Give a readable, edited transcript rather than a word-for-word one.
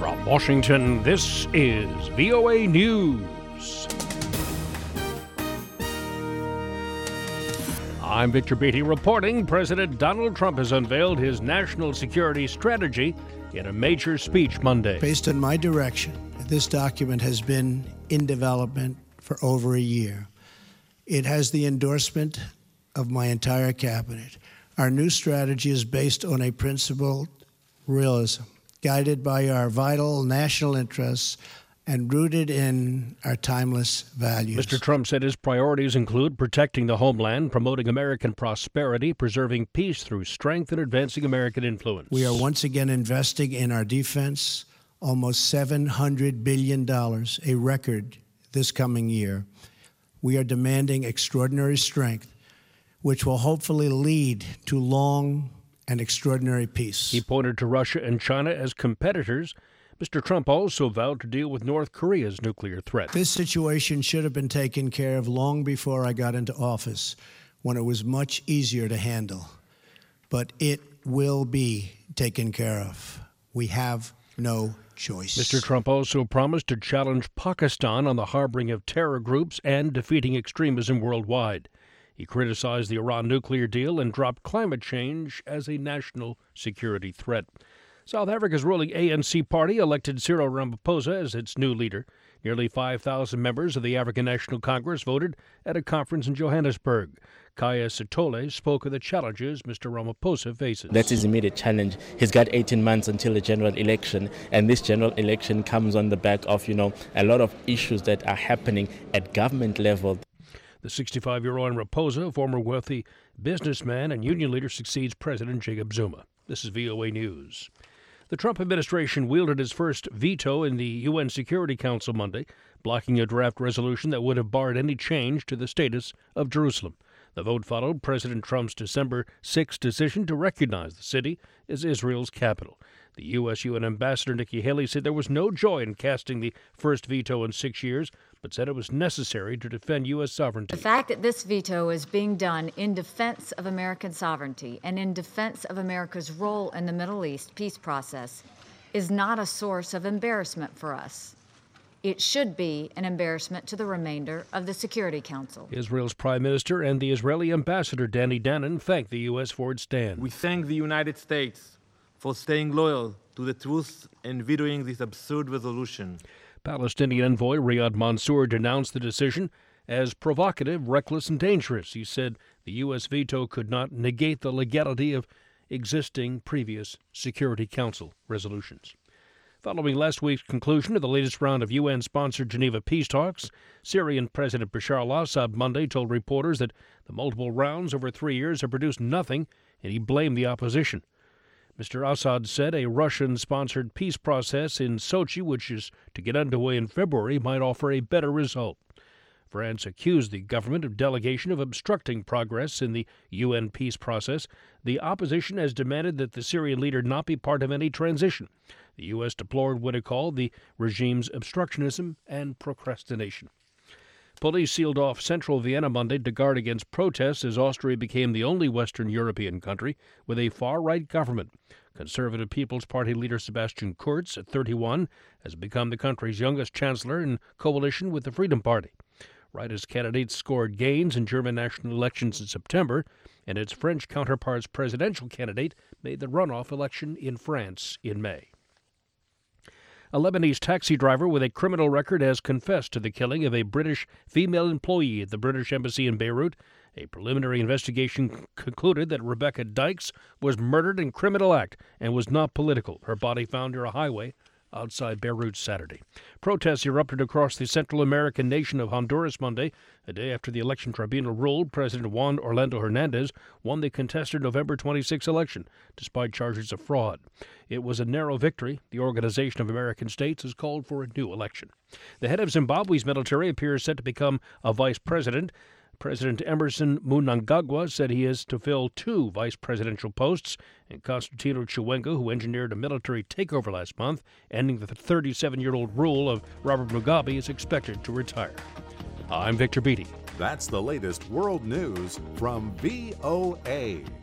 From Washington, this is VOA News. I'm Victor Beatty reporting President Donald Trump has unveiled his national security strategy in a major speech Monday. Based on my direction, this document has been in development for over a year. It has the endorsement of my entire cabinet. Our new strategy is based on a principled realism, guided by our vital national interests and rooted in our timeless values. Mr. Trump said his priorities include protecting the homeland, promoting American prosperity, preserving peace through strength, and advancing American influence. We are once again investing in our defense, almost $700 billion, a record this coming year. We are demanding extraordinary strength, which will hopefully lead to long and extraordinary peace. He pointed to Russia and China as competitors. Mr. Trump also vowed to deal with North Korea's nuclear threat. This situation should have been taken care of long before I got into office, when it was much easier to handle. But it will be taken care of. We have no choice. Mr. Trump also promised to challenge Pakistan on the harboring of terror groups and defeating extremism worldwide. He criticized the Iran nuclear deal and dropped climate change as a national security threat. South Africa's ruling ANC party elected Cyril Ramaphosa as its new leader. Nearly 5,000 members of the African National Congress voted at a conference in Johannesburg. Kaya Sithole spoke of the challenges Mr. Ramaphosa faces. That's his immediate challenge. He's got 18 months until the general election, and this general election comes on the back of, a lot of issues that are happening at government level. The 65-year-old Ramaphosa, former wealthy businessman and union leader, succeeds President Jacob Zuma. This is VOA News. The Trump administration wielded its first veto in the UN Security Council Monday, blocking a draft resolution that would have barred any change to the status of Jerusalem. The vote followed President Trump's December 6 decision to recognize the city as Israel's capital. The U.S. UN Ambassador Nikki Haley said there was no joy in casting the first veto in 6 years, but said it was necessary to defend U.S. sovereignty. The fact that this veto is being done in defense of American sovereignty and in defense of America's role in the Middle East peace process is not a source of embarrassment for us. It should be an embarrassment to the remainder of the Security Council. Israel's Prime Minister and the Israeli Ambassador Danny Danon thanked the U.S. for its stand. We thank the United States for staying loyal to the truth and vetoing this absurd resolution. Palestinian envoy Riyad Mansour denounced the decision as provocative, reckless, and dangerous. He said the U.S. veto could not negate the legality of existing previous Security Council resolutions. Following last week's conclusion of the latest round of UN-sponsored Geneva peace talks, Syrian President Bashar al-Assad Monday told reporters that the multiple rounds over 3 years have produced nothing, and he blamed the opposition. Mr. Assad said a Russian-sponsored peace process in Sochi, which is to get underway in February, might offer a better result. France accused the government of delegation of obstructing progress in the UN peace process. The opposition has demanded that the Syrian leader not be part of any transition. The U.S. deplored what it called the regime's obstructionism and procrastination. Police sealed off central Vienna Monday to guard against protests as Austria became the only Western European country with a far-right government. Conservative People's Party leader Sebastian Kurz, at 31, has become the country's youngest chancellor in coalition with the Freedom Party. Rightist candidates scored gains in German national elections in September, and its French counterpart's presidential candidate made the runoff election in France in May. A Lebanese taxi driver with a criminal record has confessed to the killing of a British female employee at the British Embassy in Beirut. A preliminary investigation concluded that Rebecca Dykes was murdered in criminal act and was not political. Her body found near a highway outside Beirut Saturday. Protests erupted across the Central American nation of Honduras Monday, a day after the election tribunal ruled President Juan Orlando Hernandez won the contested November 26 election, despite charges of fraud. It was a narrow victory. The Organization of American States has called for a new election. The head of Zimbabwe's military appears set to become a vice president. President Emerson Mnangagwa said he is to fill 2 vice presidential posts, and Constantino Chiwenga, who engineered a military takeover last month, ending the 37-year-old rule of Robert Mugabe, is expected to retire. I'm Victor Beatty. That's the latest world news from VOA.